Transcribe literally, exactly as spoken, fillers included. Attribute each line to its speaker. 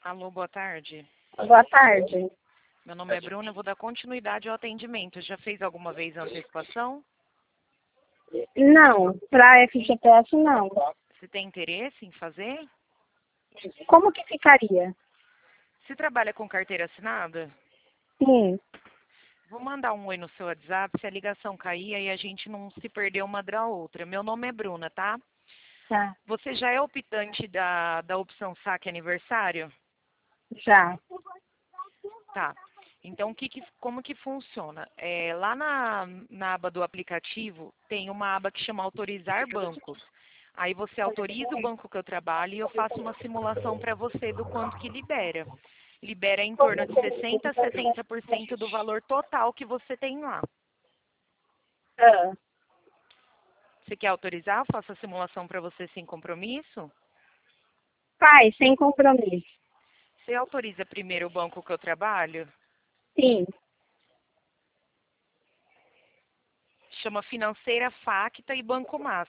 Speaker 1: Alô, boa tarde.
Speaker 2: Boa tarde.
Speaker 1: Meu nome é Bruna, eu vou dar continuidade ao atendimento. Já fez alguma vez a antecipação?
Speaker 2: Não, para F G T S não.
Speaker 1: Você tem interesse em fazer?
Speaker 2: Como que ficaria?
Speaker 1: Se trabalha com carteira assinada?
Speaker 2: Sim,
Speaker 1: Vou mandar um oi no seu WhatsApp, se a ligação cair aí a gente não se perder uma da outra. Meu nome é Bruna, tá?
Speaker 2: tá,
Speaker 1: Você já é optante da, da opção saque aniversário?
Speaker 2: já.
Speaker 1: Tá. Então, que que, como que funciona? É, lá na, na aba do aplicativo, tem uma aba que chama Autorizar Bancos. Aí você autoriza o banco que eu trabalho e eu faço uma simulação para você do quanto que libera. Libera em torno de sessenta por cento a setenta por cento do valor total que você tem lá.
Speaker 2: Ah,
Speaker 1: Você quer autorizar? Eu faço a simulação para você sem compromisso?
Speaker 2: pai, sem compromisso.
Speaker 1: Você autoriza primeiro o banco que eu trabalho?
Speaker 2: Sim,
Speaker 1: Chama Financeira Facta e Banco Mas.